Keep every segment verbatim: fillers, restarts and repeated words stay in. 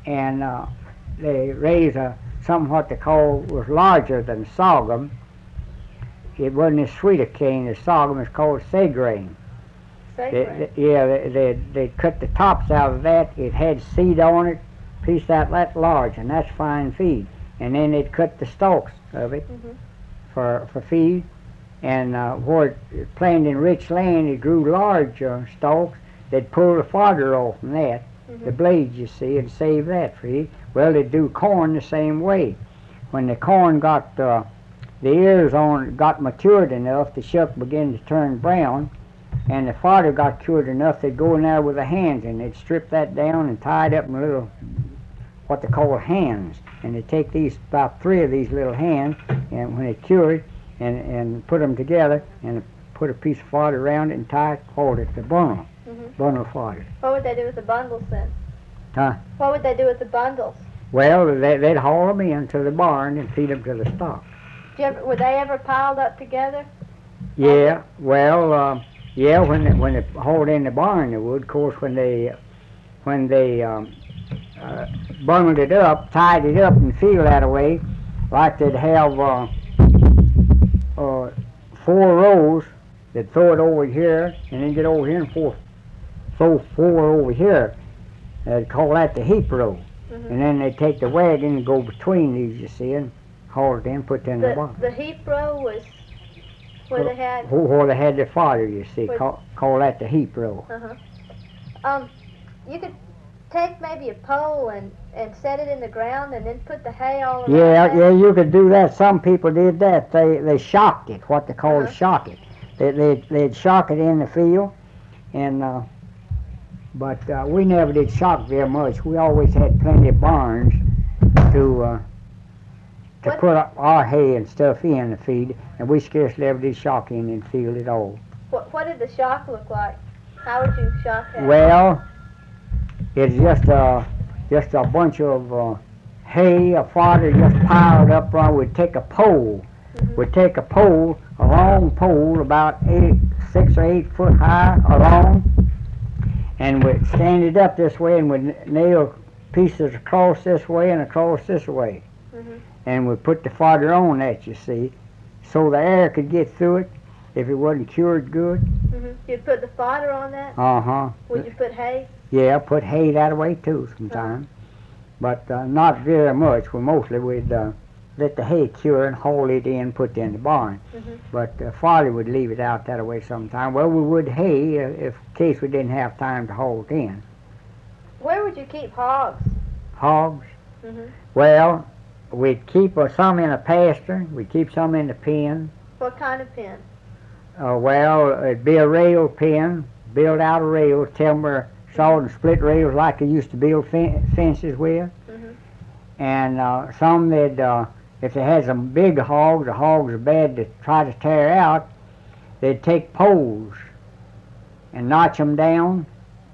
and uh, they raised a something what they call was larger than sorghum. It wasn't as sweet a cane as sorghum. It's called segrain. They, they, yeah, they, they they cut the tops out of that. It had seed on it, piece out that large, and that's fine feed. And then they'd cut the stalks of it mm-hmm. for for feed. And uh, where it planted in rich land, it grew large uh, stalks. They'd pull the fodder off from that, mm-hmm. the blades, you see, and save that feed. Well, they'd do corn the same way. When the corn got uh, the ears on, got matured enough, the shuck began to turn brown, and the fodder got cured enough, they'd go in there with their hands, and they'd strip that down and tie it up in little, what they call hands. And they'd take these, about three of these little hands, and when it cured, and, and put them together, and put a piece of fodder around it and tie it, hold it, the bundle, mm-hmm. bundle fodder. What would they do with the bundles then? Huh? What would they do with the bundles? Well, they, they'd haul them in to the barn and feed them to the stock. Did you ever, were they ever piled up together? Yeah, well, uh, yeah, when they, when they hauled in the barn, they would. Of course, when they when they um, uh, bundled it up, tied it up in the field that way, like they'd have uh, uh, four rows. They'd throw it over here, and then get over here and four, throw four over here. They'd call that the heap row. Mm-hmm. And then they'd take the wagon and go between these, you see, and haul it in, put it in the, the barn. The heap row was where they had... Where they had their fodder, you see, call, call that the heap row. Uh-huh. Um, you could take maybe a pole and, and set it in the ground and then put the hay all around Yeah, that? yeah, you could do that. Some people did that. They they shocked it, what they call uh-huh. shock it. They, they, they'd shock it in the field, and uh, but uh, we never did shock very much. We always had plenty of barns to uh, to what? put our hay and stuff in the feed, and we scarcely ever did shock in the field at all. What, what did the shock look like? How would you shock that? Well, it's just a, just a bunch of uh, hay, a fodder just piled up. Right, we'd take a pole. Mm-hmm. We'd take a pole, a long pole, about eight, six or eight foot high, along, and we'd stand it up this way, and we'd nail pieces across this way and across this way. Mm-hmm. And we'd put the fodder on that, you see, so the air could get through it if it wasn't cured good. Mm-hmm. You'd put the fodder on that? Uh-huh. Would you put hay? Yeah, put hay that way too sometimes, uh-huh. but uh, not very much. We mostly we'd uh, let the hay cure and haul it in, put it in the barn. Mm-hmm. But uh, father would leave it out that way sometime. Well, we would hay uh, if in case we didn't have time to haul it in. Where would you keep hogs? Hogs? Mm-hmm. Well, we'd keep uh, some in a pasture. We'd keep some in the pen. What kind of pen? Uh, well, it'd be a rail pen, build out a rail, timber, sawed and split rails like they used to build fen- fences with. Mm-hmm. And uh, some they'd, uh, if they had some big hogs, the hogs are bad to try to tear out, they'd take poles and notch them down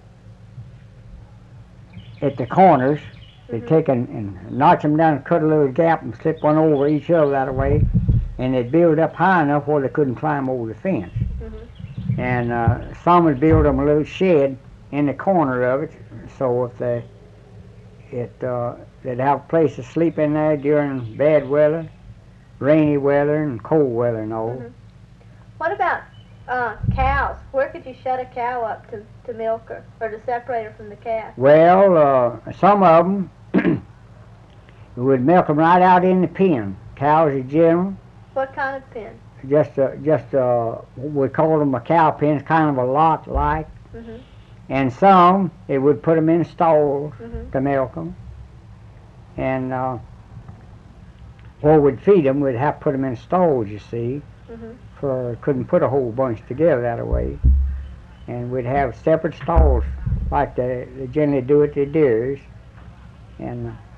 at the corners. They'd Mm-hmm. take and, and notch them down and cut a little gap and slip one over each other that way, and they'd build up high enough where they couldn't climb over the fence. Mm-hmm. And uh, some would build them a little shed in the corner of it, so if they, it, uh, they'd have a place to sleep in there during bad weather, rainy weather, and cold weather and all. Mm-hmm. What about uh, cows? Where could you shut a cow up to, to milk her, or to separate her from the calf? Well, uh, some of them, we would milk them right out in the pen. Cows in general. What kind of pen? Just a, just a, we call them a cow pen, it's kind of a lot like. Mm-hmm. And some, it would put them in stalls Mm-hmm. to milk them. And uh, or we'd feed them, we'd have to put them in stalls, you see, Mm-hmm. for couldn't put a whole bunch together that way. And we'd have separate stalls like they, they generally do at the deers. And